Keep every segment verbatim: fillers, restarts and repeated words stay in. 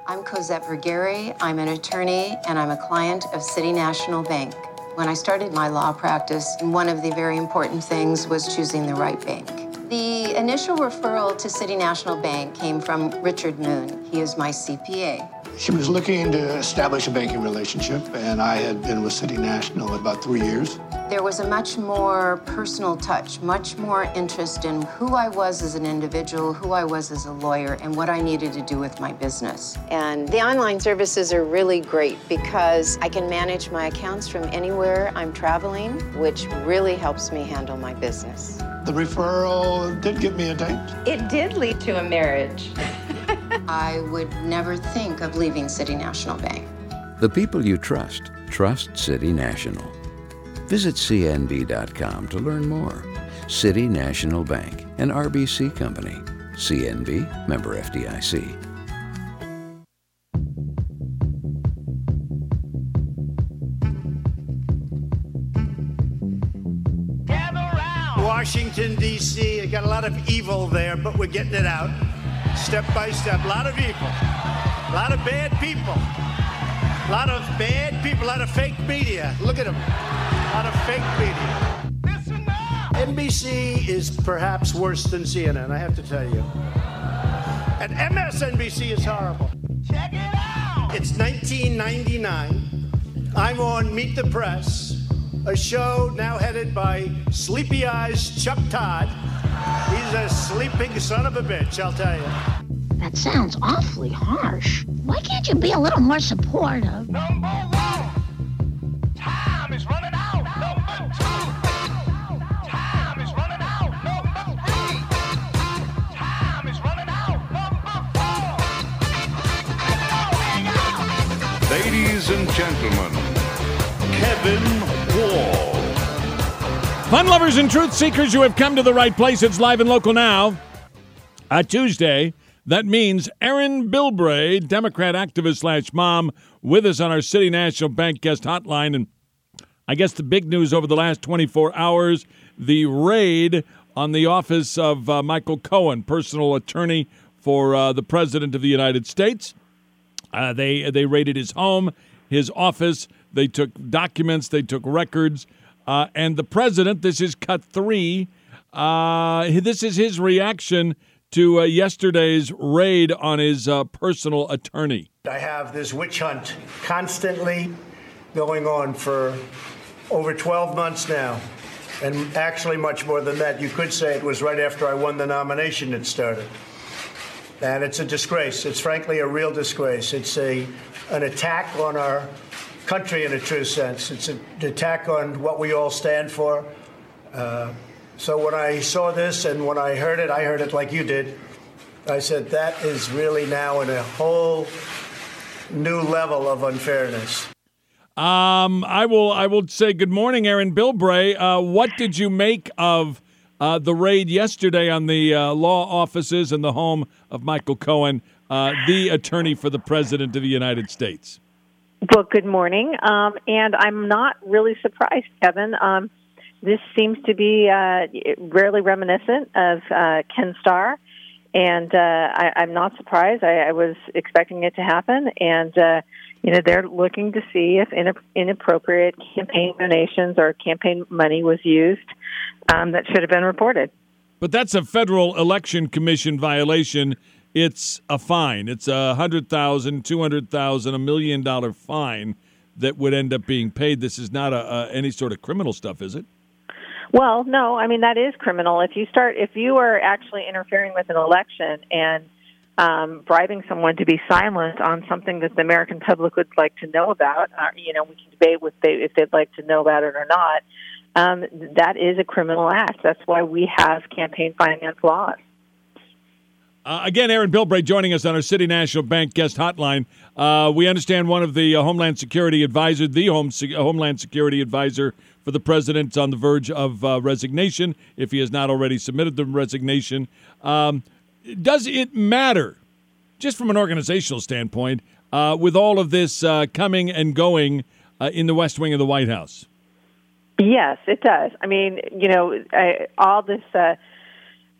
I'm Cosette Vergere. I'm an attorney, and I'm a client of City National Bank. When I started my law practice, one of the very important things was choosing the right bank. The initial referral to City National Bank came from Richard Moon. He is my C P A. She was looking to establish a banking relationship, and I had been with City National about three years. There was a much more personal touch, much more interest in who I was as an individual, who I was as a lawyer, and what I needed to do with my business. And the online services are really great because I can manage my accounts from anywhere I'm traveling, which really helps me handle my business. The referral did get me a date. It did lead to a marriage. I would never think of leaving City National Bank. The people you trust, trust City National. Visit C N B dot com to learn more. City National Bank, an R B C company. C N B, member F D I C. Washington, D C, I got a lot of evil there, but we're getting it out. Step by step, a lot of evil, a lot of bad people, a lot of bad people, a lot of fake media. Look at them, a lot of fake media. N B C is perhaps worse than C N N, I have to tell you. And M S N B C is horrible. Check it out. It's nineteen ninety-nine. I'm on Meet the Press, a show now headed by Sleepy Eyes Chuck Todd. He's a sleeping son of a bitch, I'll tell you. That sounds awfully harsh. Why can't you be a little more supportive? Number one, time is running out. Number two, time is running out. Number three, time is running out. Number four. Ladies and gentlemen, Kevin Wall. Fun lovers and truth seekers, you have come to the right place. It's live and local now. A Tuesday. That means Erin Bilbray, Democrat activist slash mom, with us on our City National Bank guest hotline. And I guess the big news over the last twenty-four hours, the raid on the office of uh, Michael Cohen, personal attorney for uh, the President of the United States. Uh, they they raided his home, his office. They took documents. They took records. Uh, and the president, this is cut three, uh, this is his reaction to uh, yesterday's raid on his uh, personal attorney. I have this witch hunt constantly going on for over twelve months now. And actually much more than that. You could say it was right after I won the nomination it started. And it's a disgrace. It's frankly a real disgrace. It's a an attack on our country in a true sense. It's an attack on what we all stand for. Uh, so when I saw this and when I heard it, I heard it like you did. I said, that is really now in a whole new level of unfairness. Um, I will I will say good morning, Erin Bilbray. Uh, what did you make of uh, the raid yesterday on the uh, law offices and the home of Michael Cohen, uh, the attorney for the President of the United States? Well, good morning, um, and I'm not really surprised, Kevin. Um, this seems to be uh, rarely reminiscent of uh, Ken Starr, and uh, I, I'm not surprised. I, I was expecting it to happen, and uh, you know they're looking to see if in, inappropriate campaign donations or campaign money was used um, that should have been reported. But that's a Federal Election Commission violation. It's a fine. It's a one hundred thousand dollars, two hundred thousand dollars, a million dollar fine that would end up being paid. This is not a, a any sort of criminal stuff, is it? Well, no. I mean, that is criminal. If you start, if you are actually interfering with an election and um, bribing someone to be silent on something that the American public would like to know about, uh, you know, we can debate with they, if they'd like to know about it or not. Um, that is a criminal act. That's why we have campaign finance laws. Uh, again, Erin Bilbray joining us on our City National Bank guest hotline. Uh, we understand one of the uh, Homeland Security advisor, the Home Se- Homeland Security advisor for the president, on the verge of uh, resignation, if he has not already submitted the resignation. Um, does it matter, just from an organizational standpoint, uh, with all of this uh, coming and going uh, in the West Wing of the White House? Yes, it does. I mean, you know, I, all this... Uh,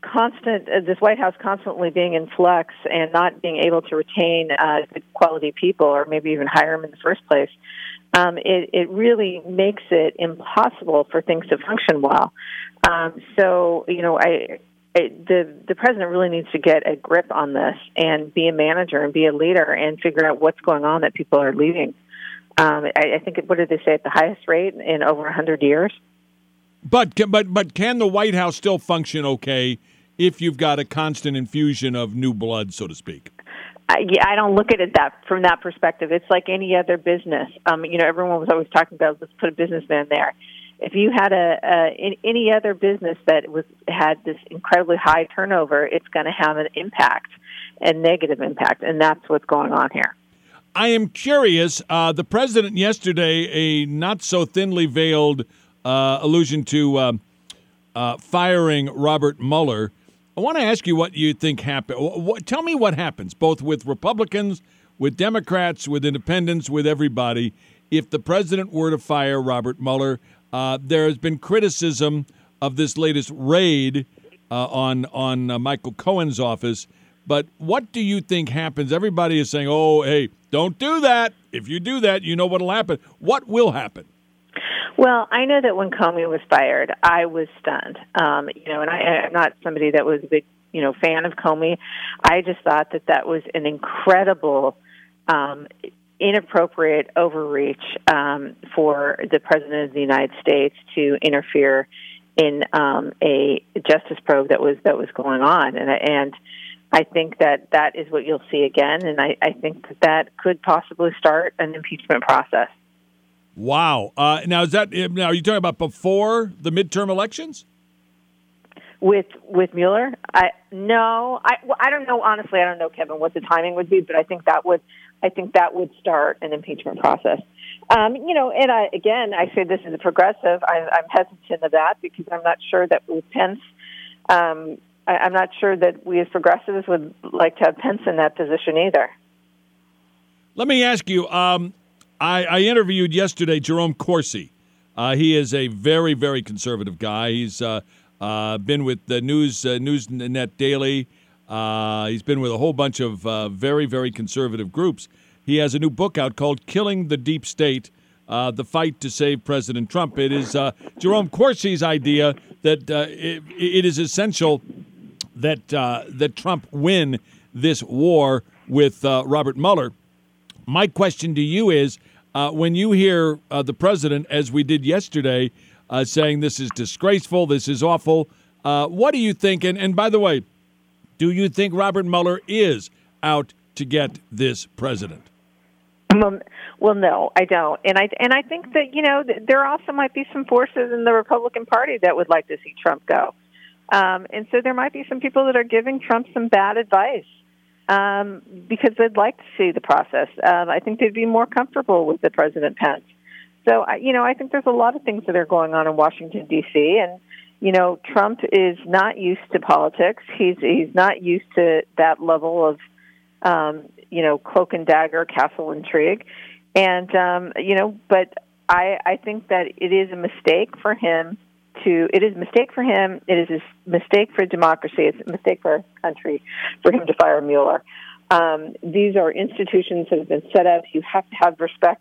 constant, uh, this White House constantly being in flux and not being able to retain uh, good quality people or maybe even hire them in the first place, um, it, it really makes it impossible for things to function well. Um, so, you know, I, I the the president really needs to get a grip on this and be a manager and be a leader and figure out what's going on that people are leaving. Um, I, I think, what did they say, at the highest rate in over one hundred years? But but but can the White House still function okay if you've got a constant infusion of new blood, so to speak? I, yeah, I don't look at it that from that perspective. It's like any other business. Um, you know, everyone was always talking about, let's put a businessman there. If you had a, a in, any other business that was had this incredibly high turnover, it's going to have an impact, a negative impact, and that's what's going on here. I am curious. Uh, the president yesterday, a not so thinly veiled Uh, allusion to uh, uh, firing Robert Mueller. I want to ask you what you think happened. What, tell me what happens, both with Republicans, with Democrats, with independents, with everybody, if the president were to fire Robert Mueller. Uh, there has been criticism of this latest raid uh, on on uh, Michael Cohen's office. But what do you think happens? Everybody is saying, oh, hey, don't do that. If you do that, you know what will happen. What will happen? Well, I know that when Comey was fired, I was stunned. Um, you know, and I, I'm not somebody that was a big, you know, fan of Comey. I just thought that that was an incredible, um, inappropriate overreach um, for the President of the United States to interfere in um, a justice probe that was that was going on, and and I think that that is what you'll see again, and I, I think that that could possibly start an impeachment process. Wow. Uh, now, is that now? Are you talking about before the midterm elections? With with Mueller, I no, I well, I don't know. Honestly, I don't know, Kevin, what the timing would be, but I think that would I think that would start an impeachment process. Um, you know, and I again, I say this is a progressive. I, I'm hesitant of that because I'm not sure that with Pence, um, I, I'm not sure that we as progressives would like to have Pence in that position either. Let me ask you. Um, I, I interviewed yesterday Jerome Corsi. Uh, he is a very, very conservative guy. He's uh, uh, been with the News uh, Newsnet Daily. Uh, he's been with a whole bunch of uh, very, very conservative groups. He has a new book out called Killing the Deep State, uh, The Fight to Save President Trump. It is uh, Jerome Corsi's idea that uh, it, it is essential that, uh, that Trump win this war with uh, Robert Mueller. My question to you is, uh, when you hear uh, the president, as we did yesterday, uh, saying this is disgraceful, this is awful, uh, what do you think? And, and by the way, do you think Robert Mueller is out to get this president? Um, well, no, I don't, and I and I think that you know there also might be some forces in the Republican Party that would like to see Trump go, um, and so there might be some people that are giving Trump some bad advice. Um, because they'd like to see the process. Um, I think they'd be more comfortable with the President Pence. So, I, you know, I think there's a lot of things that are going on in Washington, D C, and, you know, Trump is not used to politics. He's he's not used to that level of, um, you know, cloak and dagger, castle intrigue. And, um, you know, but I, I think that it is a mistake for him to, it is a mistake for him, it is a mistake for democracy, it's a mistake for our country for him to fire Mueller. Um, these are institutions that have been set up. You have to have respect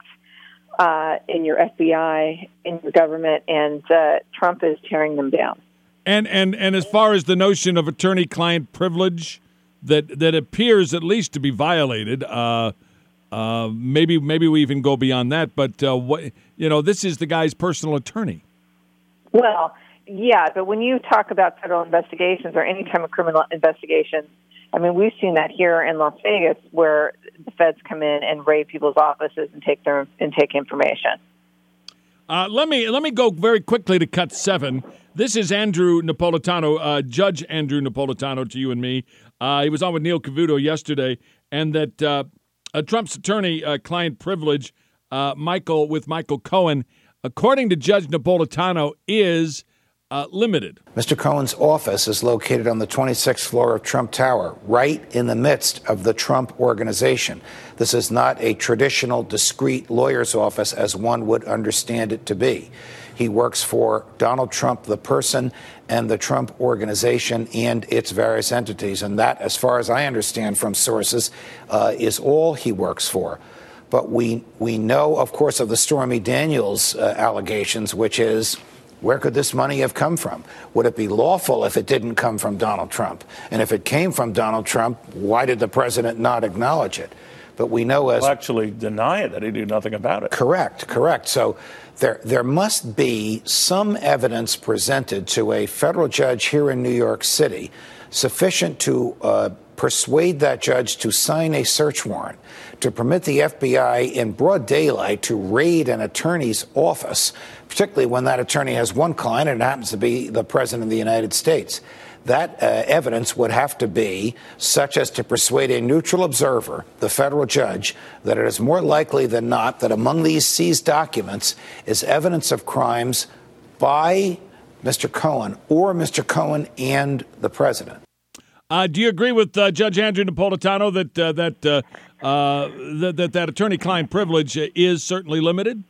uh, in your F B I, in your government, and uh, Trump is tearing them down. And, and, and as far as the notion of attorney-client privilege that, that appears at least to be violated, uh, uh, maybe maybe we even go beyond that, but uh, what, you know, this is the guy's personal attorney. Well, yeah, but when you talk about federal investigations or any kind of criminal investigation, I mean, we've seen that here in Las Vegas where the feds come in and raid people's offices and take their and take information. Uh, let me let me go very quickly to cut seven. This is Andrew Napolitano, uh, Judge Andrew Napolitano, to you and me. Uh, he was on with Neil Cavuto yesterday, and that uh, uh, Trump's attorney-client uh, privilege, uh, Michael with Michael Cohen, according to Judge Napolitano, is uh, limited. Mister Cohen's office is located on the twenty-sixth floor of Trump Tower, right in the midst of the Trump Organization. This is not a traditional, discreet lawyer's office as one would understand it to be. He works for Donald Trump, the person, and the Trump Organization and its various entities. And that, as far as I understand from sources, uh, is all he works for. But we we know, of course, of the Stormy Daniels uh, allegations, which is, where could this money have come from? Would it be lawful if it didn't come from Donald Trump? And if it came from Donald Trump, why did the president not acknowledge it? But we know as... Well, actually deny it, that he did nothing about it. Correct, correct. So there, there must be some evidence presented to a federal judge here in New York City sufficient to uh, persuade that judge to sign a search warrant to permit the F B I in broad daylight to raid an attorney's office, particularly when that attorney has one client and it happens to be the president of the United States. That uh, evidence would have to be such as to persuade a neutral observer, the federal judge, that it is more likely than not that among these seized documents is evidence of crimes by Mister Cohen or Mister Cohen and the president. Uh, do you agree with uh, Judge Andrew Napolitano that uh, that, uh, uh, that that that attorney-client privilege is certainly limited?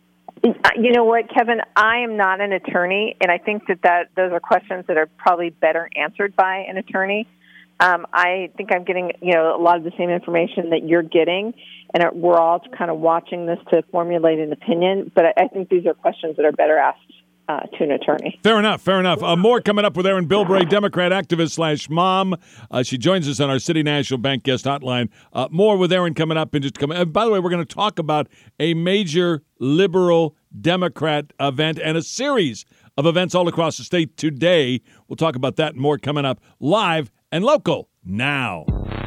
You know what, Kevin? I am not an attorney, and I think that, that those are questions that are probably better answered by an attorney. Um, I think I'm getting, you know, a lot of the same information that you're getting, and we're all kind of watching this to formulate an opinion. But I, I think these are questions that are better asked uh, to an attorney. Fair enough, fair enough. Uh, more coming up with Erin Bilbray, Democrat activist slash mom. Uh, she joins us on our City National Bank guest hotline. Uh, more with Erin coming up in just coming. Uh, by the way, we're going to talk about a major liberal Democrat event and a series of events all across the state today. We'll talk about that and more coming up live and local now.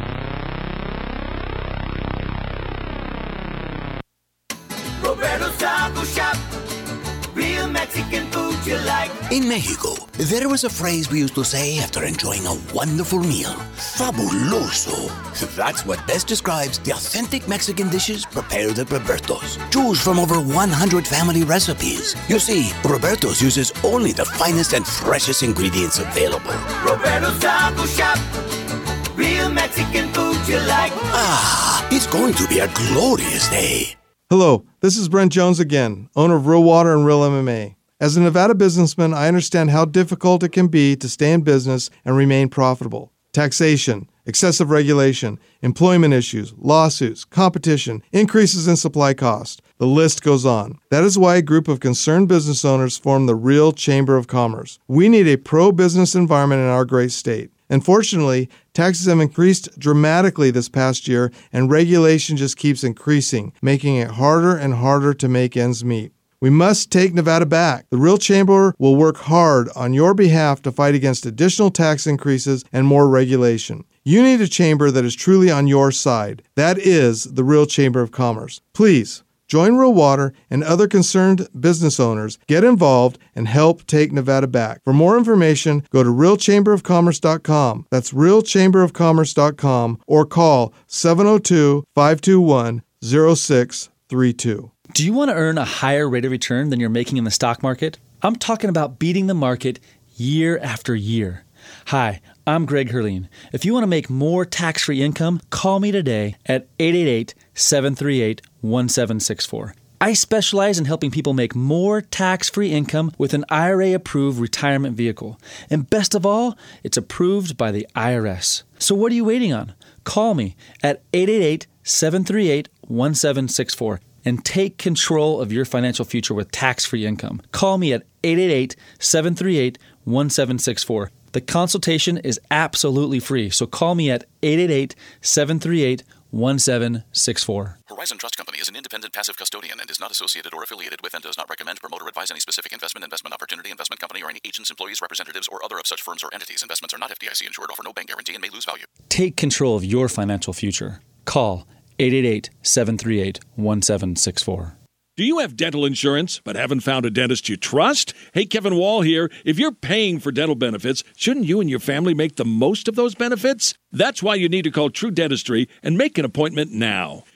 Roberto's Taco Shop. Real Mexican food you like. In Mexico, there was a phrase we used to say after enjoying a wonderful meal. Fabuloso. That's what best describes the authentic Mexican dishes prepared at Roberto's. Choose from over one hundred family recipes. You see, Roberto's uses only the finest and freshest ingredients available. Roberto's Taco Shop. Real Mexican food you like. Ah, it's going to be a glorious day. Hello, this is Brent Jones again, owner of Real Water and Real M M A. As a Nevada businessman, I understand how difficult it can be to stay in business and remain profitable. Taxation, excessive regulation, employment issues, lawsuits, competition, increases in supply cost. The list goes on. That is why a group of concerned business owners formed the Real Chamber of Commerce. We need a pro-business environment in our great state. Unfortunately, taxes have increased dramatically this past year, and regulation just keeps increasing, making it harder and harder to make ends meet. We must take Nevada back. The Real Chamber will work hard on your behalf to fight against additional tax increases and more regulation. You need a chamber that is truly on your side. That is the Real Chamber of Commerce. Please, join Real Water and other concerned business owners. Get involved and help take Nevada back. For more information, go to real chamber of commerce dot com. That's real chamber of commerce dot com or call seven oh two, five two one, oh six three two. Do you want to earn a higher rate of return than you're making in the stock market? I'm talking about beating the market year after year. Hi, I'm Greg Herleen. If you want to make more tax-free income, call me today at eight eight eight, seven three eight, one seven six four. I specialize in helping people make more tax-free income with an I R A-approved retirement vehicle. And best of all, it's approved by the I R S. So what are you waiting on? Call me at eight eight eight, seven three eight, one seven six four and take control of your financial future with tax-free income. Call me at eight eight eight, seven three eight, one seven six four. The consultation is absolutely free, so call me at eight eight eight, seven three eight, one seven six four. Horizon Trust Company is an independent passive custodian and is not associated or affiliated with and does not recommend, promote, or advise any specific investment, investment opportunity, investment company, or any agents, employees, representatives, or other of such firms or entities. Investments are not F D I C insured, offer no bank guarantee, and may lose value. Take control of your financial future. Call eight eight eight, seven three eight, one seven six four. Do you have dental insurance but haven't found a dentist you trust? Hey, Kevin Wall here. If you're paying for dental benefits, shouldn't you and your family make the most of those benefits? That's why you need to call True Dentistry and make an appointment now.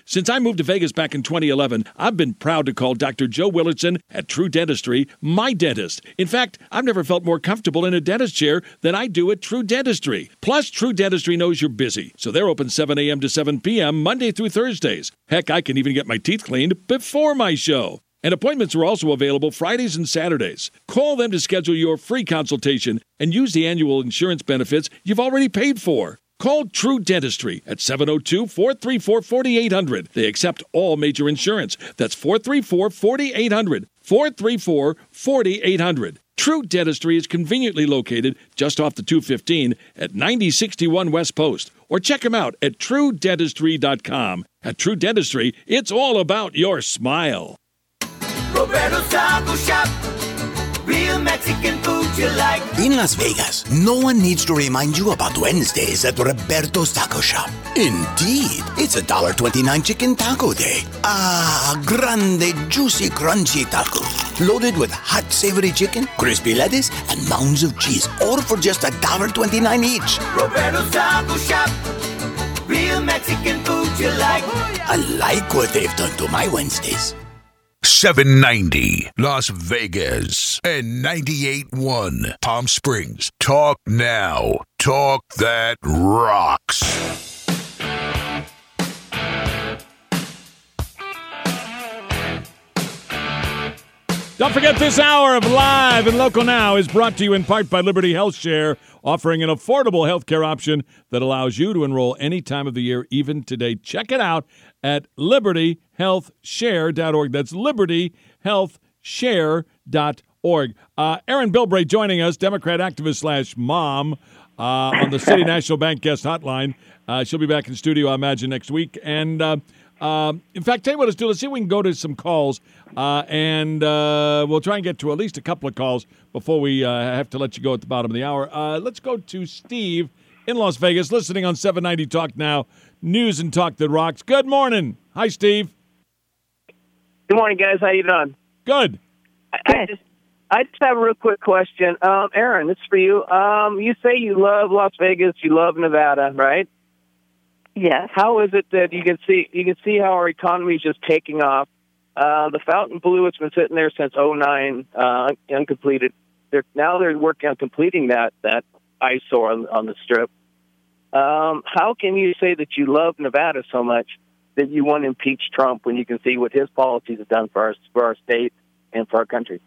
Since I moved to Vegas back in twenty eleven, I've been proud to call Doctor Joe Willardson at True Dentistry my dentist. In fact, I've never felt more comfortable in a dentist chair than I do at True Dentistry. Plus, True Dentistry knows you're busy, so they're open seven a.m. to seven p.m. Monday through Thursdays. Heck, I can even get my teeth cleaned before my show. And appointments are also available Fridays and Saturdays. Call them to schedule your free consultation and use the annual insurance benefits you've already paid for. Call True Dentistry at seven oh two, four three four, four eight zero zero. They accept all major insurance. That's four three four, four eight zero zero. four three four, four eight zero zero. True Dentistry is conveniently located just off the two fifteen at ninety sixty-one West Post. Or check them out at true dentistry dot com. At True Dentistry, it's all about your smile. Roberto's Taco Shop. Real Mexican food you like. In Las Vegas, no one needs to remind you about Wednesdays at Roberto's Taco Shop. Indeed, it's a one dollar twenty-nine chicken taco day. Ah, grande, juicy, crunchy taco. Loaded with hot, savory chicken, crispy lettuce, and mounds of cheese. All for just one dollar twenty-nine each. Roberto's Taco Shop. Real Mexican food you like. I like what they've done to my Wednesdays. seven ninety Las Vegas and ninety-eight point one Palm Springs. Talk now. Talk that rocks. Don't forget, this hour of Live and Local Now is brought to you in part by Liberty Health Share, offering an affordable health care option that allows you to enroll any time of the year, even today. Check it out at liberty health share dot org. That's liberty health share dot org. Uh, Erin Bilbray joining us, Democrat activist slash mom, uh, on the City National Bank guest hotline. Uh, she'll be back in studio, I imagine, next week. And uh, uh, in fact, tell you what, let's do. Let's see if we can go to some calls, uh, and uh, we'll try and get to at least a couple of calls before we uh, have to let you go at the bottom of the hour. Uh, let's go to Steve in Las Vegas, listening on seven ninety Talk Now, News and Talk That Rocks. Good morning. Hi, Steve. Good morning, guys. How you doing? Good. I, I just I just have a real quick question. Um, Aaron, this is for you. Um, you say you love Las Vegas, you love Nevada, right? Yes. How is it that you can see you can see how our economy is just taking off? Uh, the Fountain Blue, it's been sitting there since oh nine, uh, uncompleted. They're, now they're working on completing that that eyesore on, on the Strip. Um, how can you say that you love Nevada so much that you want to impeach Trump when you can see what his policies have done for our for our state and for our country?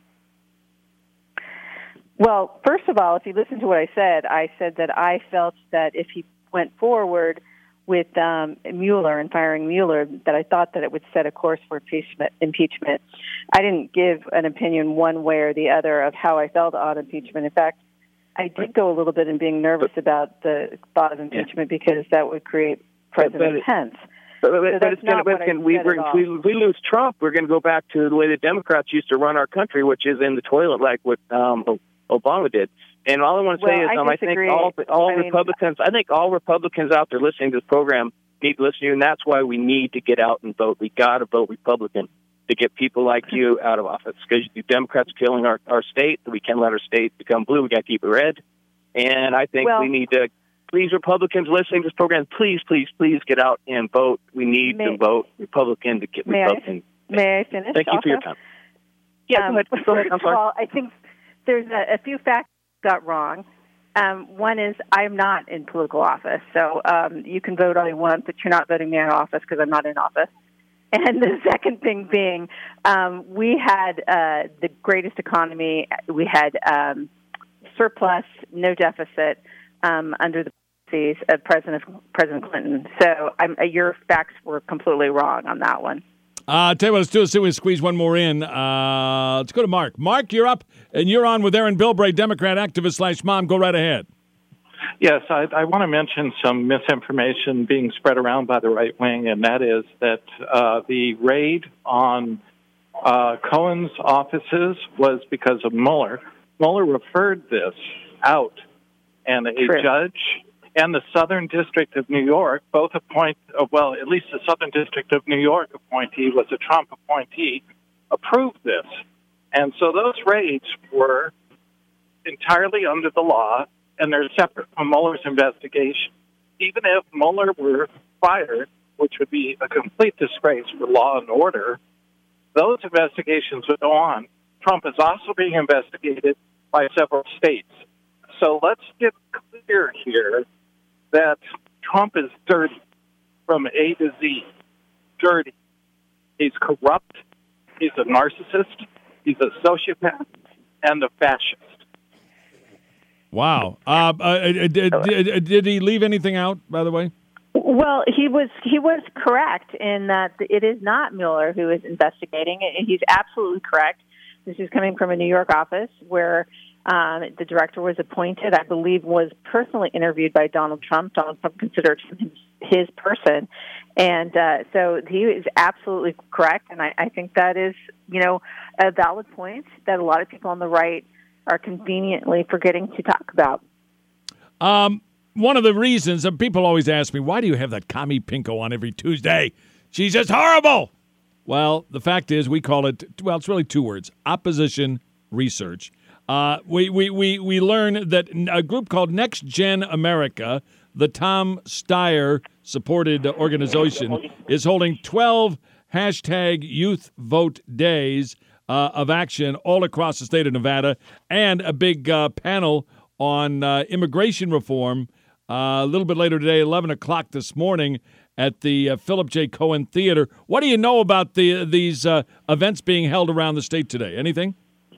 Well, first of all, if you listen to what I said, I said that I felt that if he went forward with um, Mueller and firing Mueller, that I thought that it would set a course for impeachment. impeachment. I didn't give an opinion one way or the other of how I felt on impeachment. In fact, I did go a little bit in being nervous about the thought of impeachment yeah. because that would create President but, Pence. But, but, so but it's gonna, but can, we, we're, we, we lose Trump, we're going to go back to the way the Democrats used to run our country, which is in the toilet like what um, Obama did. And all I want to say well, is, um, I, I think all all I mean, Republicans, I think all Republicans out there listening to this program need to listen to you, and that's why we need to get out and vote. We got to vote Republican to get people like you out of office, because the Democrats are killing our, our state. We can't let our state become blue. We got to keep it red. And I think well, we need to, please, Republicans listening to this program, please, please, please get out and vote. We need may, to vote Republican to get may Republican. I, may I finish? Thank you also? for your time. Yeah, um, go ahead. Go ahead. I'm sorry. Well, I think there's a, a few facts got wrong. Um, one is I'm not in political office, so um, you can vote all you want, but you're not voting me out of office because I'm not in office. And the second thing being, um, we had uh, the greatest economy. We had um, surplus, no deficit um, under the policies of President President Clinton. So I'm, uh, your facts were completely wrong on that one. Uh, tell you what, let's do is see if we squeeze one more in. Uh, let's go to Mark. Mark, you're up, and you're on with Erin Bilbray, Democrat activist slash mom. Go right ahead. Yes, I, I want to mention some misinformation being spread around by the right wing, and that is that uh, the raid on uh, Cohen's offices was because of Mueller. Mueller referred this out, and a True. judge and the Southern District of New York both appoint, uh, well, at least the Southern District of New York appointee was a Trump appointee, approved this. And so those raids were entirely under the law, and they're separate from Mueller's investigation. Even if Mueller were fired, which would be a complete disgrace for law and order, those investigations would go on. Trump is also being investigated by several states. So let's get clear here that Trump is dirty from A to Z. Dirty. He's corrupt. He's a narcissist. He's a sociopath and a fascist. Wow. Uh, uh, did, did, did he leave anything out, by the way? Well, he was he was correct in that it is not Mueller who is investigating. He's absolutely correct. This is coming from a New York office where um, the director was appointed, I believe, was personally interviewed by Donald Trump. Donald Trump considered him his person. And uh, so he is absolutely correct. And I, I think that is, you know, a valid point that a lot of people on the right are conveniently forgetting to talk about. Um, one of the reasons, and people always ask me, why do you have that commie Pinko on every Tuesday? She's just horrible. Well, the fact is we call it, well, it's really two words, opposition research. Uh, we, we, we, we learn that a group called Next Gen America, the Tom Steyer-supported organization, is holding twelve hashtag youth vote days uh, of action all across the state of Nevada, and a big uh, panel on uh, immigration reform uh, a little bit later today, eleven o'clock this morning at the uh, Philip J. Cohen Theater. What do you know about the these uh, events being held around the state today? Anything?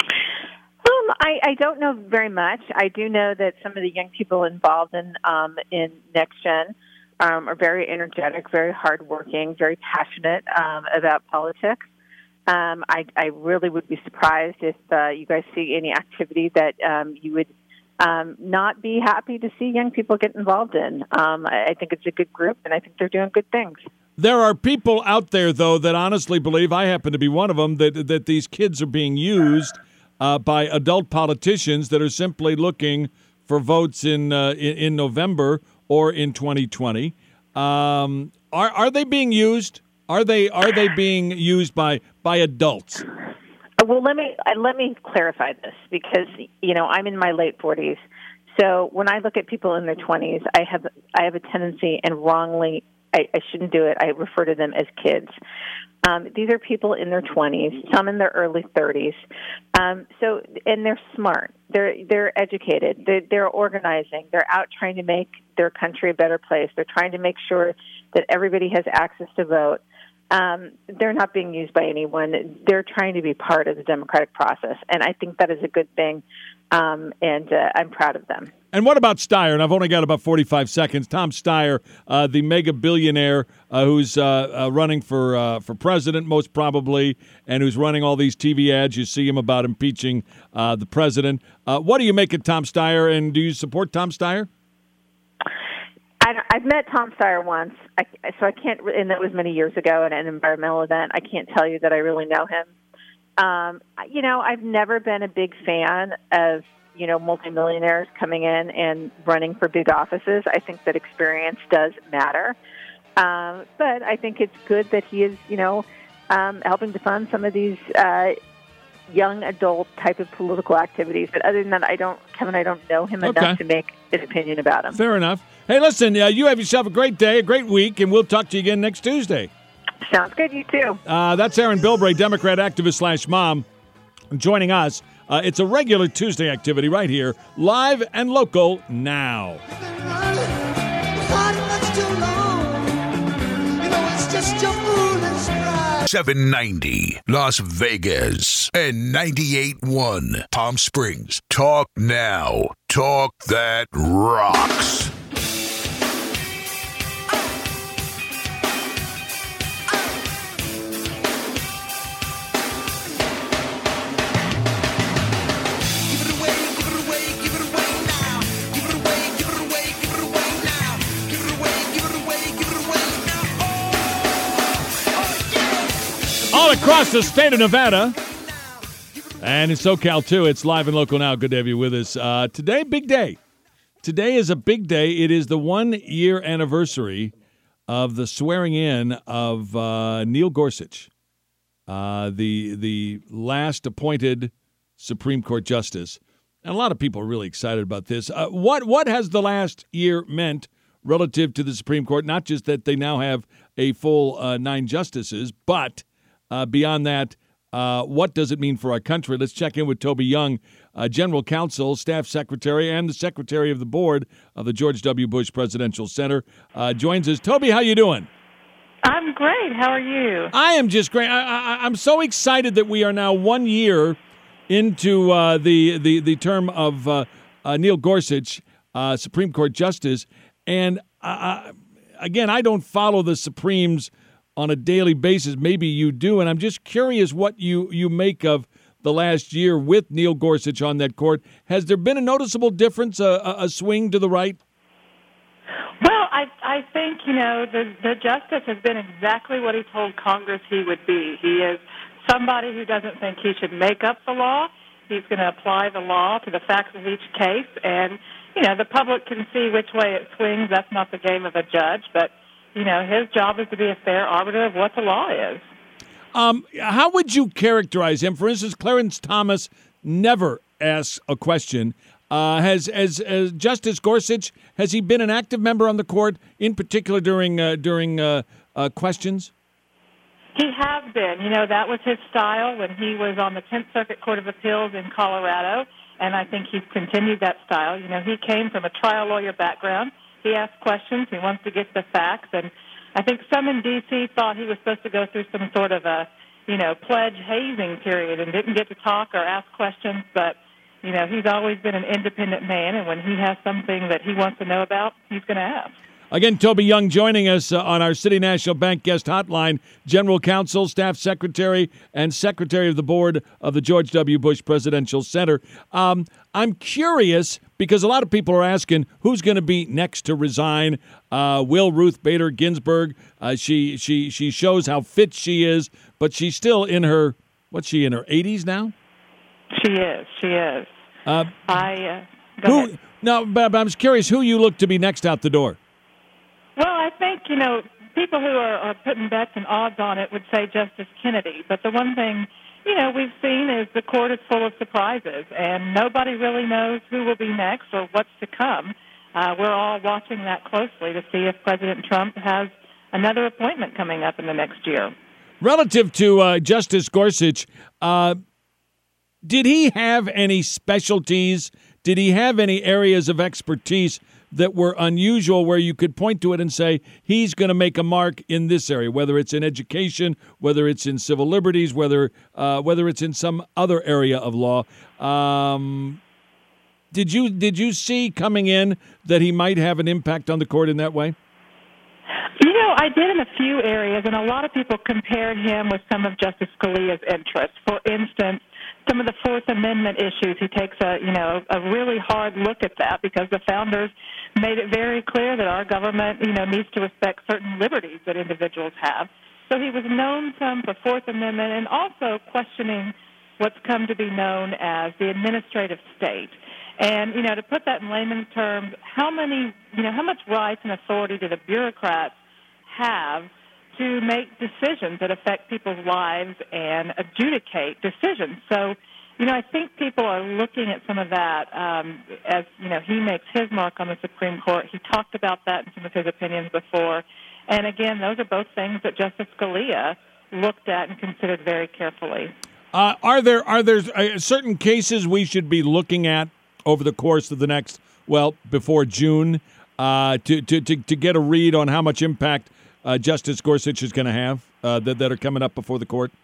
Um, I, I don't know very much. I do know that some of the young people involved in um, in Next Gen um, are very energetic, very hardworking, very passionate um, about politics. Um, I, I really would be surprised if uh, you guys see any activity that um, you would um, not be happy to see young people get involved in. Um, I, I think it's a good group, and I think they're doing good things. There are people out there, though, that honestly believe, I happen to be one of them, that, that these kids are being used uh, by adult politicians that are simply looking for votes in, uh, in, in November or in twenty twenty. Um, are, are they being used? Are they are they being used by by adults? Well, let me uh, let me clarify this because you know I'm in my late forties, so when I look at people in their twenties, I have I have a tendency, and wrongly, I, I shouldn't do it. I refer to them as kids. Um, these are people in their twenties, some in their early thirties. Um, so, and they're smart. They're they're educated. They're, they're organizing. They're out trying to make their country a better place. They're trying to make sure that everybody has access to vote. Um, they're not being used by anyone. They're trying to be part of the democratic process, and I think that is a good thing, um, and uh, I'm proud of them. And what about Steyer? And I've only got about forty-five seconds. Tom Steyer, uh, the mega billionaire uh, who's uh, uh, running for uh, for president, most probably, and who's running all these T V ads. You see him about impeaching uh, the president. Uh, what do you make of Tom Steyer, and do you support Tom Steyer? I, I've met Tom Steyer once, I, so I can't, and that was many years ago at an environmental event. I can't tell you that I really know him. Um, you know, I've never been a big fan of, you know, multimillionaires coming in and running for big offices. I think that experience does matter. Um, but I think it's good that he is, you know, um, helping to fund some of these uh, young adult type of political activities. But other than that, I don't, Kevin, I don't know him Okay. enough to make an opinion about him. Fair enough. Hey, listen, uh, you have yourself a great day, a great week, and we'll talk to you again next Tuesday. Sounds good. You too. Uh, that's Erin Bilbray, Democrat activist slash mom, joining us. Uh, it's a regular Tuesday activity right here, live and local now. seven ninety Las Vegas and ninety-eight point one Palm Springs. Talk now. Talk that rocks. All across the state of Nevada, and in SoCal, too. It's live and local now. Good to have you with us. Uh, today, big day. Today is a big day. It is the one-year anniversary of the swearing in of uh, Neil Gorsuch, uh, the the last appointed Supreme Court justice. And a lot of people are really excited about this. Uh, what what has the last year meant relative to the Supreme Court. Not just that they now have a full uh, nine justices, but uh, beyond that, uh, what does it mean for our country? Let's check in with Toby Young, uh, General Counsel, Staff Secretary, and the Secretary of the Board of the George W. Bush Presidential Center. Uh, joins us. Toby, how you doing? I'm great. How are you? I am just great. I, I, I'm so excited that we are now one year into uh, the, the the term of uh, uh, Neil Gorsuch, uh, Supreme Court Justice. And uh, again, I don't follow the Supremes on a daily basis. Maybe you do. And I'm just curious what you, you make of the last year with Neil Gorsuch on that court. Has there been a noticeable difference, a, a swing to the right? Well, I I think, you know, the, the justice has been exactly what he told Congress he would be. He is somebody who doesn't think he should make up the law. He's going to apply the law to the facts of each case. And, you know, the public can see which way it swings. That's not the game of a judge. But, you know, his job is to be a fair arbiter of what the law is. Um, how would you characterize him? For instance, Clarence Thomas never asks a question. Uh, has, as, as Justice Gorsuch, has he been an active member on the court, in particular during uh, during uh, uh, questions? He has been. You know, that was his style when he was on the tenth Circuit Court of Appeals in Colorado, and I think he's continued that style. You know, he came from a trial lawyer background. He asked questions. He wants to get the facts, and I think some in D C thought he was supposed to go through some sort of a, you know, pledge hazing period and didn't get to talk or ask questions, but, you know, he's always been an independent man, and when he has something that he wants to know about, he's going to ask. Again, Toby Young joining us uh, on our City National Bank guest hotline, General Counsel, Staff Secretary, and Secretary of the Board of the George W. Bush Presidential Center. Um, I'm curious because a lot of people are asking who's going to be next to resign. Uh, will Ruth Bader Ginsburg? Uh, she she she shows how fit she is, but she's still in her what's she in her eighties now? She is. She is. Uh, I uh, go who? ahead. No, but I'm just curious who you look to be next out the door. Well, I think, you know, people who are, are putting bets and odds on it would say Justice Kennedy. But the one thing, you know, we've seen is the court is full of surprises, and nobody really knows who will be next or what's to come. Uh, we're all watching that closely to see if President Trump has another appointment coming up in the next year. Relative to uh, Justice Gorsuch, uh, did he have any specialties? Did he have any areas of expertise that were unusual where you could point to it and say, he's going to make a mark in this area, whether it's in education, whether it's in civil liberties, whether uh, whether it's in some other area of law? Um, did you did you see coming in that he might have an impact on the court in that way? You know, I did in a few areas, and a lot of people compared him with some of Justice Scalia's interests. For instance, some of the Fourth Amendment issues, he takes a, you know, a really hard look at that because the founders made it very clear that our government, you know, needs to respect certain liberties that individuals have. So he was known some for Fourth Amendment and also questioning what's come to be known as the administrative state. And, you know, to put that in layman's terms, how many, you know, how much rights and authority do the bureaucrats have to make decisions that affect people's lives and adjudicate decisions? So, you know, I think people are looking at some of that um, as, you know, he makes his mark on the Supreme Court. He talked about that in some of his opinions before. And, again, those are both things that Justice Scalia looked at and considered very carefully. Uh, are there are there uh, certain cases we should be looking at over the course of the next, well, before June, uh, to, to, to, to get a read on how much impact uh, Justice Gorsuch is going to have uh, that, that are coming up before the court?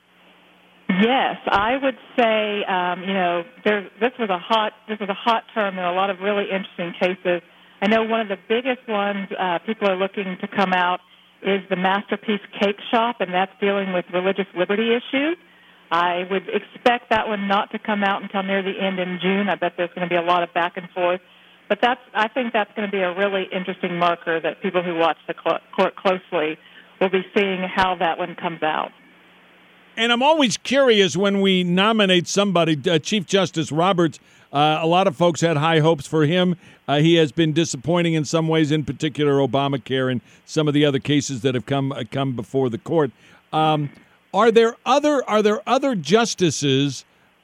Yes, I would say, um, you know, there, this was a hot this was a hot term. There are a lot of really interesting cases. I know one of the biggest ones uh, people are looking to come out is the Masterpiece Cake Shop, and that's dealing with religious liberty issues. I would expect that one not to come out until near the end in June. I bet there's going to be a lot of back and forth. But that's I think that's going to be a really interesting marker that people who watch the court closely will be seeing how that one comes out. And I'm always curious when we nominate somebody, uh, Chief Justice Roberts, uh, a lot of folks had high hopes for him. Uh, he has been disappointing in some ways, in particular Obamacare and some of the other cases that have come uh, come before the court. Um, are there other are there other justices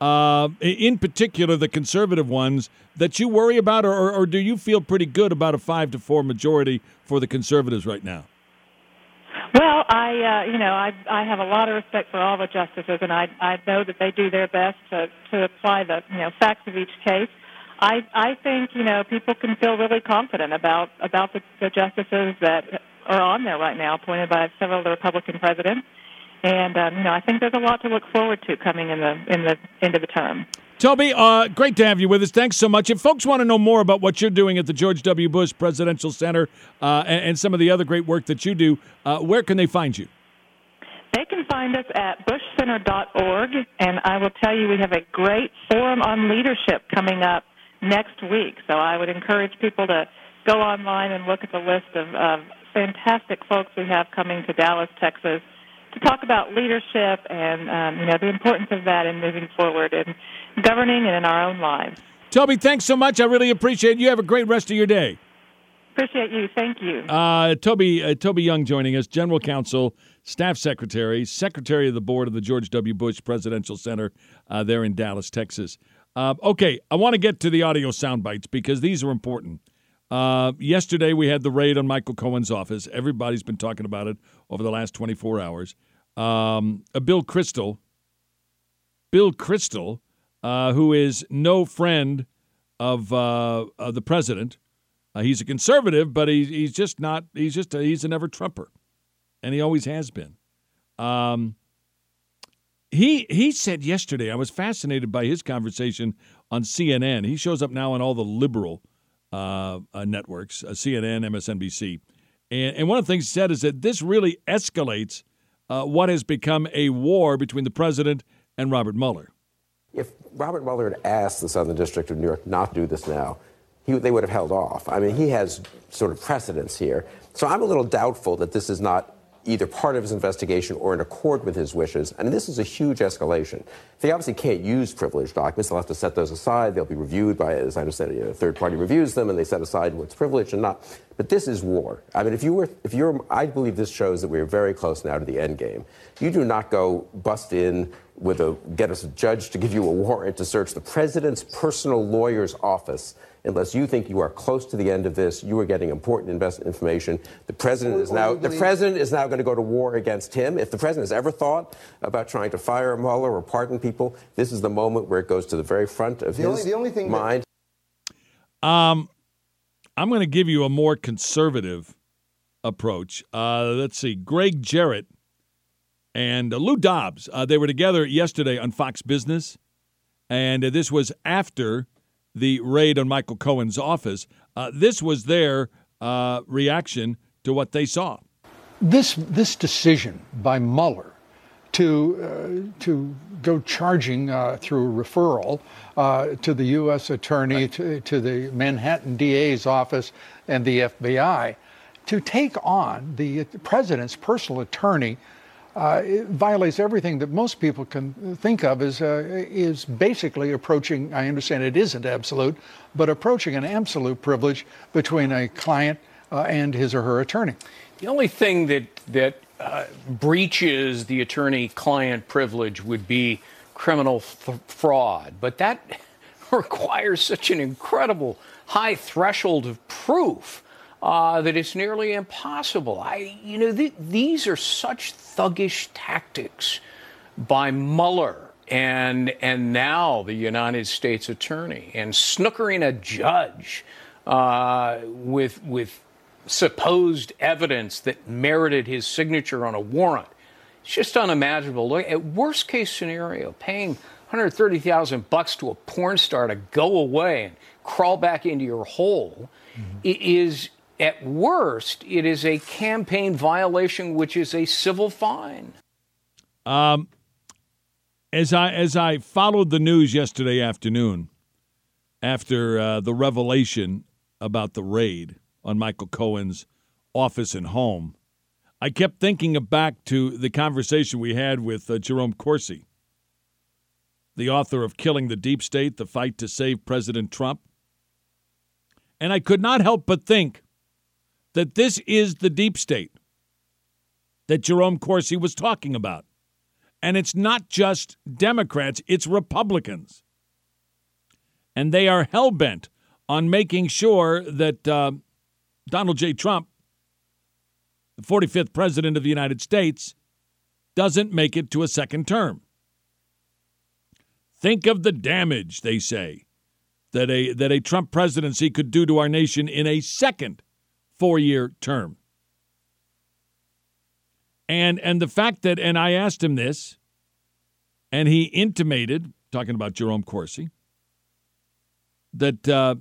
uh, in particular the conservative ones, that you worry about, or, or do you feel pretty good about a five to four majority for the conservatives right now? Well, I, uh, you know, I, I have a lot of respect for all the justices, and I, I know that they do their best to, to apply the, you know, facts of each case. I, I think, you know, people can feel really confident about about the, the justices that are on there right now, appointed by several of the Republican presidents. And um, you know, I think there's a lot to look forward to coming in the in the end of the term. Toby, uh, great to have you with us. Thanks so much. If folks want to know more about what you're doing at the George W. Bush Presidential Center uh, and, and some of the other great work that you do, uh, where can they find you? They can find us at bush center dot org, and I will tell you we have a great forum on leadership coming up next week. So I would encourage people to go online and look at the list of, of fantastic folks we have coming to Dallas, Texas, to talk about leadership and um, you know, the importance of that in moving forward in governing and in our own lives. Toby, thanks so much. I really appreciate it. You have a great rest of your day. Appreciate you. Thank you. Uh, Toby uh, Toby Young joining us, General Counsel, Staff Secretary, Secretary of the Board of the George W. Bush Presidential Center uh, there in Dallas, Texas. Uh, okay, I want to get to the audio sound bites because these are important. Uh, yesterday, we had the raid on Michael Cohen's office. Everybody's been talking about it over the last twenty-four hours. Um, uh, Bill Kristol, Bill Kristol, uh, who is no friend of, uh, of the president. Uh, he's a conservative, but he, he's just not. He's just a, he's a never Trumper, and he always has been. Um, he he said yesterday. I was fascinated by his conversation on C N N. He shows up now on all the liberal Uh, uh, networks, uh, C N N, M S N B C. And, and one of the things he said is that this really escalates uh, what has become a war between the president and Robert Mueller. If Robert Mueller had asked the Southern District of New York not to do this now, he, they would have held off. I mean, he has sort of precedence here. So I'm a little doubtful that this is not either part of his investigation or in accord with his wishes. And this is a huge escalation. They obviously can't use privileged documents. They'll have to set those aside. They'll be reviewed by, as I understand it, a third party reviews them, and they set aside what's privileged and not. But this is war. I mean, if you were, if you're, I believe this shows that we're very close now to the end game. You do not go bust in with a, get a judge to give you a warrant to search the president's personal lawyer's office unless you think you are close to the end of this. You are getting important investment information. The president is now the president is now going to go to war against him. If the president has ever thought about trying to fire Mueller or pardon people, this is the moment where it goes to the very front of the his only, the only thing mind. That- um, I'm going to give you a more conservative approach. Uh, let's see, Greg Jarrett and uh, Lou Dobbs. Uh, they were together yesterday on Fox Business, and uh, this was after the raid on Michael Cohen's office. Uh, this was their uh, reaction to what they saw. This this decision by Mueller to uh, to go charging uh, through referral uh, to the U S attorney, right. to, to the Manhattan D A's office, and the F B I, to take on the president's personal attorney. Uh, it violates everything that most people can think of as uh, is basically approaching, I understand it isn't absolute, but approaching an absolute privilege between a client uh, and his or her attorney. The only thing that, that uh, breaches the attorney-client privilege would be criminal f- fraud, but that requires such an incredible high threshold of proof Uh, that it's nearly impossible. I, you know, th- these are such thuggish tactics by Mueller and and now the United States Attorney, and snookering a judge uh, with with supposed evidence that merited his signature on a warrant. It's just unimaginable. Look, at worst case scenario, paying one hundred thirty thousand bucks to a porn star to go away and crawl back into your hole mm-hmm. is. At worst, it is a campaign violation, which is a civil fine. Um, as I as I followed the news yesterday afternoon, after uh, the revelation about the raid on Michael Cohen's office and home, I kept thinking back to the conversation we had with uh, Jerome Corsi, the author of Killing the Deep State, The Fight to Save President Trump. And I could not help but think that this is the deep state that Jerome Corsi was talking about. And it's not just Democrats, it's Republicans. And they are hell-bent on making sure that uh, Donald J. Trump, the forty-fifth president of the United States, doesn't make it to a second term. Think of the damage, they say, that a that a Trump presidency could do to our nation in a second four-year term. And and the fact that, and I asked him this, and he intimated, talking about Jerome Corsi, that uh,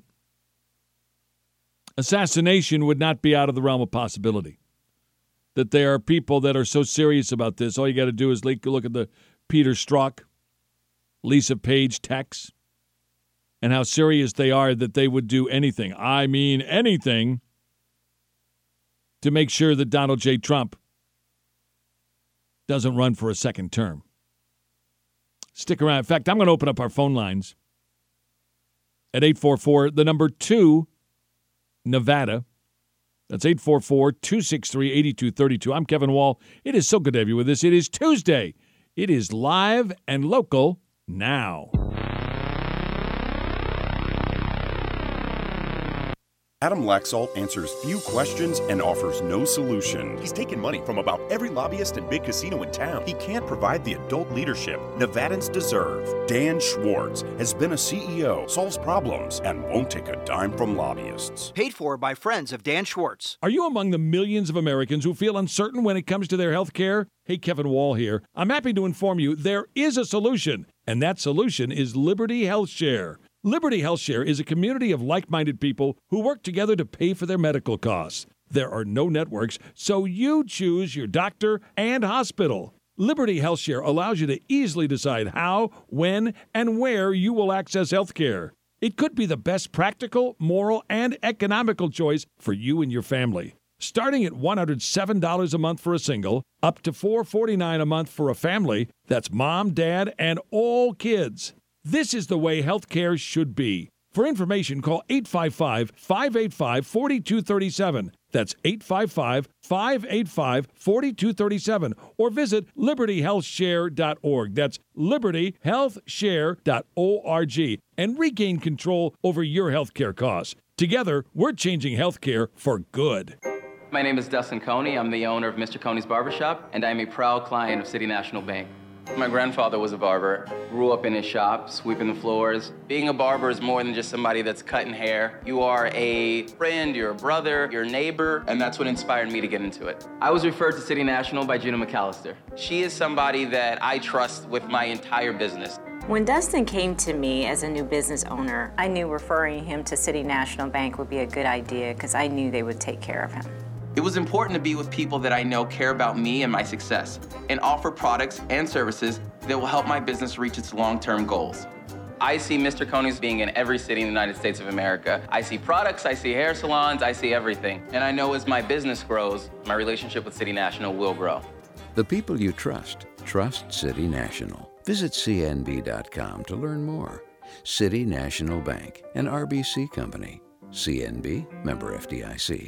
assassination would not be out of the realm of possibility. That there are people that are so serious about this, all you got to do is look at the Peter Strzok, Lisa Page texts, and how serious they are that they would do anything, I mean anything, to make sure that Donald J. Trump doesn't run for a second term. Stick around. In fact, I'm going to open up our phone lines at eight four four, the number two, Nevada. That's eight four four, two six three, eight two three two. I'm Kevin Wall. It is so good to have you with us. It is Tuesday. It is live and local now. Adam Laxalt answers few questions and offers no solution. He's taken money from about every lobbyist and big casino in town. He can't provide the adult leadership Nevadans deserve. Dan Schwartz has been a C E O, solves problems, and won't take a dime from lobbyists. Paid for by friends of Dan Schwartz. Are you among the millions of Americans who feel uncertain when it comes to their health care? Hey, Kevin Wall here. I'm happy to inform you there is a solution, and that solution is Liberty Health Share. Liberty Health Share is a community of like-minded people who work together to pay for their medical costs. There are no networks, so you choose your doctor and hospital. Liberty Health Share allows you to easily decide how, when, and where you will access health care. It could be the best practical, moral, and economical choice for you and your family. Starting at one hundred seven dollars a month for a single, up to four hundred forty-nine dollars a month for a family, that's mom, dad, and all kids. This is the way health care should be. For information, call eight five five, five eight five, four two three seven. That's eight five five, five eight five, four two three seven. Or visit liberty health share dot org. That's liberty health share dot org. And regain control over your health care costs. Together, we're changing health care for good. My name is Dustin Coney. I'm the owner of Mister Coney's Barbershop, and I'm a proud client of City National Bank. My grandfather was a barber, grew up in his shop, sweeping the floors. Being a barber is more than just somebody that's cutting hair. You are a friend, you're a brother, you're a neighbor, and that's what inspired me to get into it. I was referred to City National by Gina McAllister. She is somebody that I trust with my entire business. When Dustin came to me as a new business owner, I knew referring him to City National Bank would be a good idea because I knew they would take care of him. It was important to be with people that I know care about me and my success and offer products and services that will help my business reach its long-term goals. I see Mister Coney's being in every city in the United States of America. I see products, I see hair salons, I see everything. And I know as my business grows, my relationship with City National will grow. The people you trust, trust City National. Visit C N B dot com to learn more. City National Bank, an R B C company. C N B, member F D I C.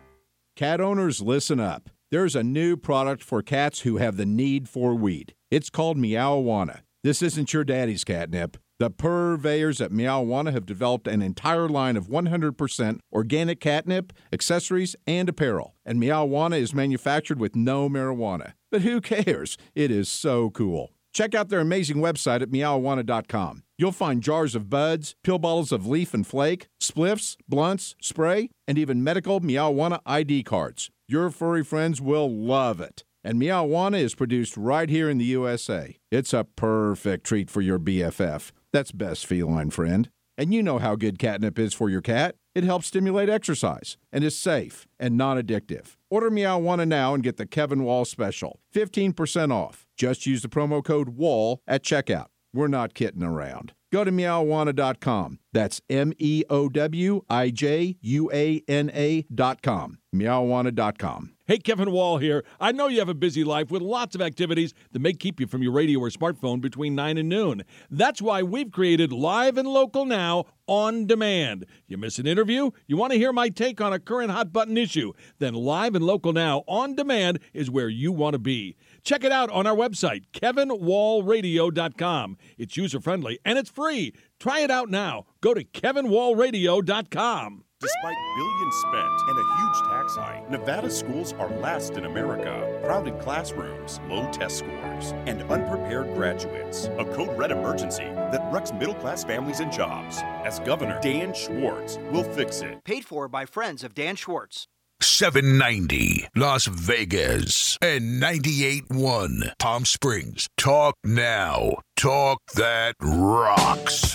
Cat owners, listen up. There's a new product for cats who have the need for weed. It's called Meow-Wana. This isn't your daddy's catnip. The purveyors at Meow-Wana have developed an entire line of one hundred percent organic catnip, accessories, and apparel. And Meow-Wana is manufactured with no marijuana. But who cares? It is so cool. Check out their amazing website at meow wana dot com. You'll find jars of buds, pill bottles of leaf and flake, spliffs, blunts, spray, and even medical Meow-Wana I D cards. Your furry friends will love it. And Meow-Wana is produced right here in the U S A. It's a perfect treat for your B F F. That's best feline friend. And you know how good catnip is for your cat. It helps stimulate exercise and is safe and non-addictive. Order Meow-Wana now and get the Kevin Wall special. fifteen percent off. Just use the promo code WALL at checkout. We're not kidding around. go to meowana dot com. That's M E O W I J U A N A dot com. meowana dot com. Hey, Kevin Wall here. I know you have a busy life with lots of activities that may keep you from your radio or smartphone between nine and noon. That's why we've created Live and Local Now on demand. You miss an interview? You want to hear my take on a current hot-button issue? Then Live and Local Now on demand is where you want to be. Check it out on our website, kevin wall radio dot com. It's user-friendly and it's free. Try it out now. Go to kevin wall radio dot com. Despite billions spent and a huge tax hike, Nevada schools are last in America. Crowded classrooms, low test scores, and unprepared graduates. A code red emergency that wrecks middle-class families and jobs. As Governor Dan Schwartz will fix it. Paid for by friends of Dan Schwartz. seven ninety Las Vegas and ninety-eight point one Palm Springs. Talk now. Talk that rocks.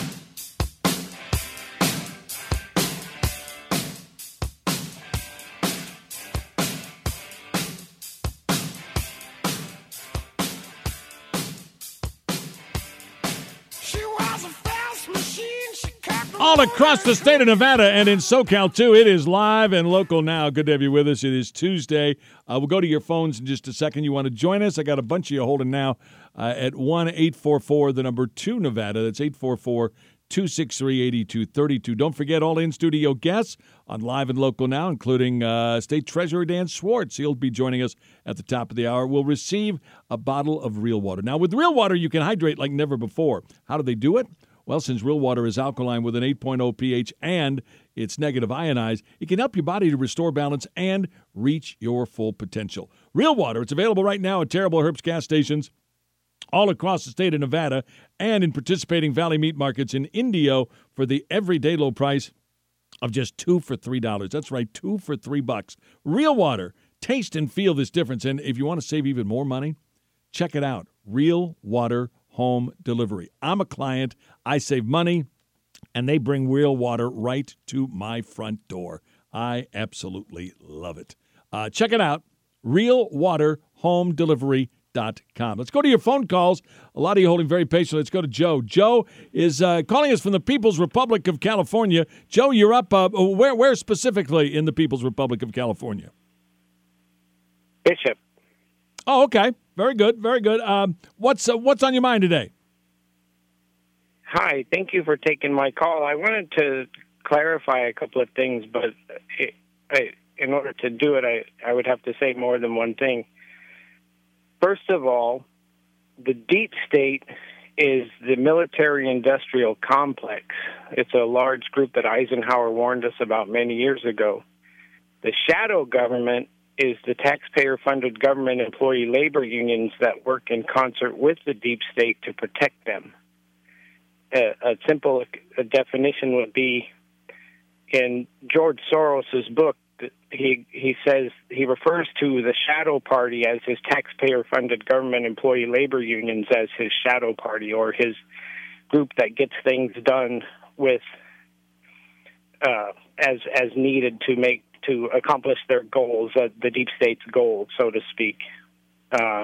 All across the state of Nevada and in SoCal, too, it is Live and Local Now. Good to have you with us. It is Tuesday. Uh, we'll go to your phones in just a second. You want to join us? I got a bunch of you holding now uh, at one eight four four, the number two Nevada. That's eight four four, two six three, eight two three two. Don't forget all in-studio guests on Live and Local Now, including uh, State Treasurer Dan Schwartz. He'll be joining us at the top of the hour. We'll receive a bottle of real water. Now, with real water, you can hydrate like never before. How do they do it? Well, since real water is alkaline with an eight point oh pH and it's negative ionized, it can help your body to restore balance and reach your full potential. Real water, it's available right now at Terrible Herbst gas stations all across the state of Nevada and in participating Valley meat markets in Indio for the everyday low price of just two for three dollars. That's right, two for three bucks. Real water. Taste and feel this difference. And if you want to save even more money, check it out. Real Water Home Delivery. I'm a client. I save money, and they bring real water right to my front door. I absolutely love it. Uh, check it out, real water home delivery dot com. Let's go to your phone calls. A lot of you holding very patiently. Let's go to Joe. Joe is uh, calling us from the People's Republic of California. Joe, you're up. Uh, where, where specifically in the People's Republic of California? Bishop. Oh, okay. Very good. Very good. Um, what's uh, what's on your mind today? Hi. Thank you for taking my call. I wanted to clarify a couple of things, but it, I, in order to do it, I, I would have to say more than one thing. First of all, the deep state is the military-industrial complex. It's a large group that Eisenhower warned us about many years ago. The shadow government is the taxpayer-funded government employee labor unions that work in concert with the deep state to protect them. A, a simple a definition would be, in George Soros's book, he he says he refers to the shadow party as his taxpayer-funded government employee labor unions as his shadow party, or his group that gets things done with uh, as as needed to make to accomplish their goals, uh, the deep state's goals, so to speak. Uh,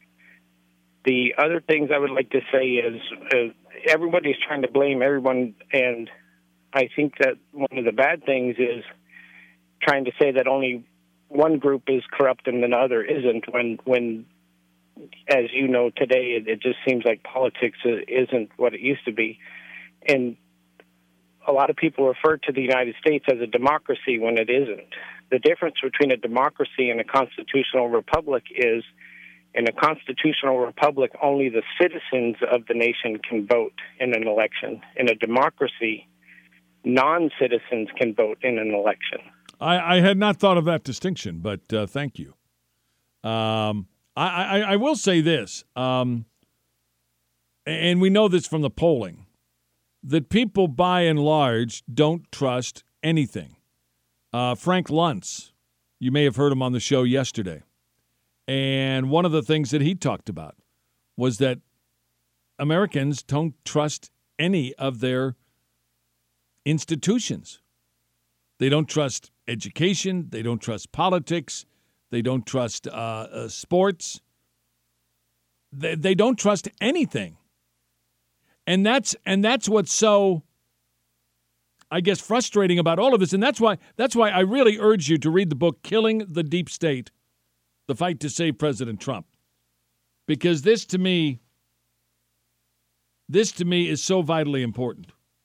the other things I would like to say is uh, everybody's trying to blame everyone, and I think that one of the bad things is trying to say that only one group is corrupt and another isn't, when, when as you know, today it, it just seems like politics isn't what it used to be. And a lot of people refer to the United States as a democracy when it isn't. The difference between a democracy and a constitutional republic is, in a constitutional republic, only the citizens of the nation can vote in an election. In a democracy, non-citizens can vote in an election. I, I had not thought of that distinction, but uh, thank you. Um, I, I, I will say this, um, and we know this from the polling, that people by and large don't trust anything. Uh, Frank Luntz, you may have heard him on the show yesterday, and one of the things that he talked about was that Americans don't trust any of their institutions. They don't trust education. They don't trust politics. They don't trust uh, uh, sports. They, they don't trust anything. And that's and that's what's so, I guess, frustrating about all of this. And that's why that's why I really urge you to read the book Killing the Deep State, The Fight to Save President Trump. Because this to me, this to me is so vitally important.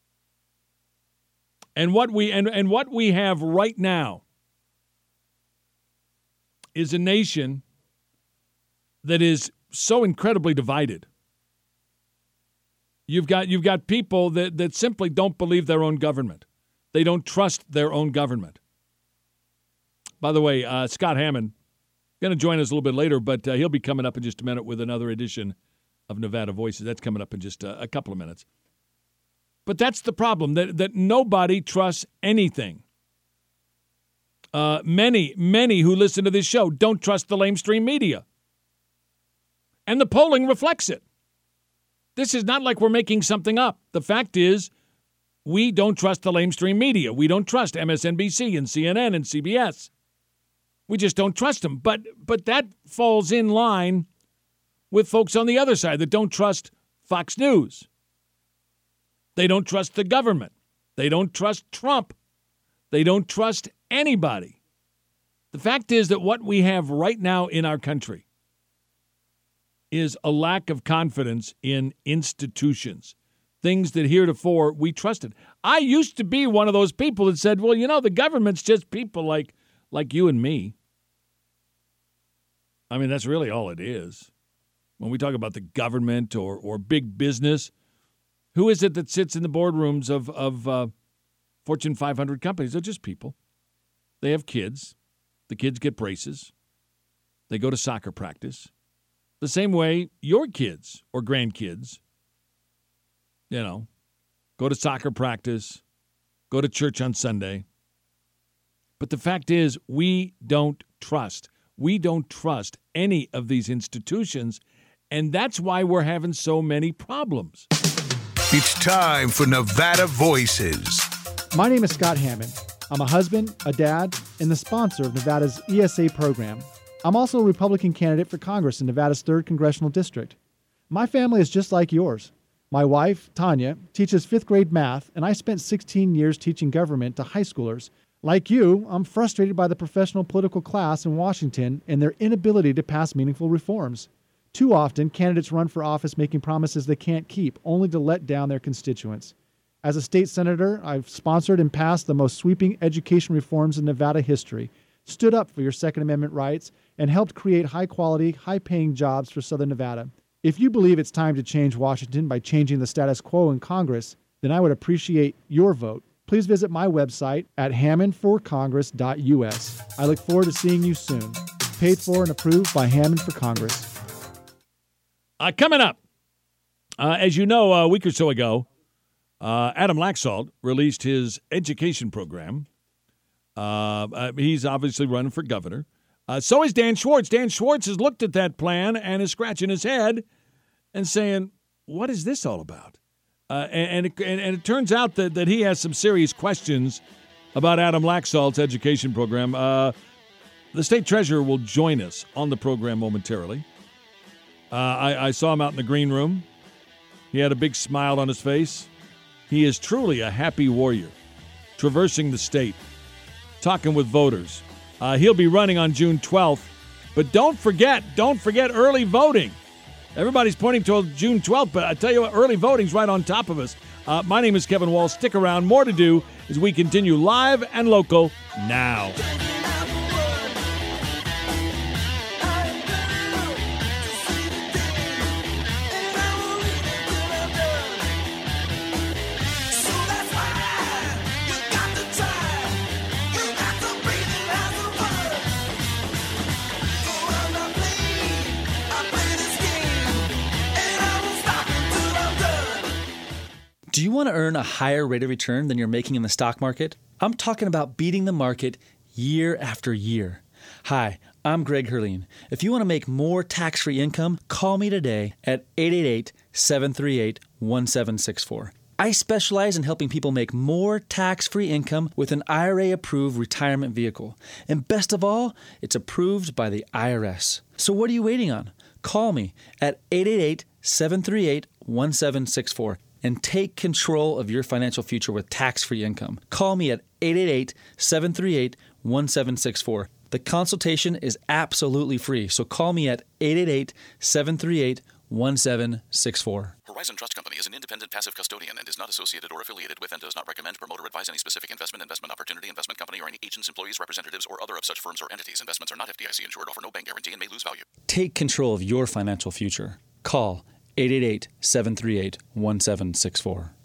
And what we and, and what we have right now is a nation that is so incredibly divided. You've got you've got people that, that simply don't believe their own government. They don't trust their own government. By the way, uh, Scott Hammond going to join us a little bit later, but uh, he'll be coming up in just a minute with another edition of Nevada Voices. That's coming up in just a, a couple of minutes. But that's the problem, that, that nobody trusts anything. Uh, many, many who listen to this show don't trust the lamestream media. And the polling reflects it. This is not like we're making something up. The fact is, we don't trust the lamestream media. We don't trust M S N B C and C N N and C B S. We just don't trust them. But but that falls in line with folks on the other side that don't trust Fox News. They don't trust the government. They don't trust Trump. They don't trust anybody. The fact is that what we have right now in our country is a lack of confidence in institutions, things that heretofore we trusted. I used to be one of those people that said, well, you know, the government's just people like like you and me. I mean, that's really all it is. When we talk about the government or or big business, who is it that sits in the boardrooms of, of uh, Fortune five hundred companies? They're just people. They have kids. The kids get braces. They go to soccer practice. The same way your kids or grandkids, you know, go to soccer practice, go to church on Sunday. But the fact is, we don't trust. We don't trust any of these institutions, and that's why we're having so many problems. It's time for Nevada Voices. My name is Scott Hammond. I'm a husband, a dad, and the sponsor of Nevada's E S A program. I'm also a Republican candidate for Congress in Nevada's third Congressional District. My family is just like yours. My wife, Tanya, teaches fifth grade math, and I spent sixteen years teaching government to high schoolers. Like you, I'm frustrated by the professional political class in Washington and their inability to pass meaningful reforms. Too often, candidates run for office making promises they can't keep, only to let down their constituents. As a state senator, I've sponsored and passed the most sweeping education reforms in Nevada history, stood up for your Second Amendment rights, and helped create high-quality, high-paying jobs for Southern Nevada. If you believe it's time to change Washington by changing the status quo in Congress, then I would appreciate your vote. Please visit my website at hammond for congress dot u s. I look forward to seeing you soon. Paid for and approved by Hammond for Congress. Uh, coming up, uh, as you know, a week or so ago, uh, Adam Laxalt released his education program. Uh, uh, he's obviously running for governor. Uh, so is Dan Schwartz. Dan Schwartz has looked at that plan and is scratching his head and saying, what is this all about? Uh, and, and, it, and, and it turns out that, that he has some serious questions about Adam Laxalt's education program. Uh, the state treasurer will join us on the program momentarily. Uh, I, I saw him out in the green room. He had a big smile on his face. He is truly a happy warrior, traversing the state, talking with voters. Uh, he'll be running on June twelfth. But don't forget, don't forget early voting. Everybody's pointing toward June twelfth, but I tell you what, early voting's right on top of us. Uh, my name is Kevin Wall. Stick around. More to do as we continue live and local now. Do you want to earn a higher rate of return than you're making in the stock market? I'm talking about beating the market year after year. Hi, I'm Greg Herleen. If you want to make more tax-free income, call me today at eight eight eight, seven three eight, one seven six four. I specialize in helping people make more tax-free income with an I R A-approved retirement vehicle. And best of all, it's approved by the I R S. So what are you waiting on? Call me at eight eight eight, seven three eight, one seven six four. and take control of your financial future with tax-free income. Call me at eight eight eight, seven three eight, one seven six four. The consultation is absolutely free, so call me at eight eight eight, seven three eight, one seven six four. Horizon Trust Company is an independent passive custodian and is not associated or affiliated with and does not recommend, promote, or advise any specific investment, investment opportunity, investment company, or any agents, employees, representatives, or other of such firms or entities. Investments are not F D I C insured, offer no bank guarantee, and may lose value. Take control of your financial future. Call eight eight eight, seven three eight, one seven six four.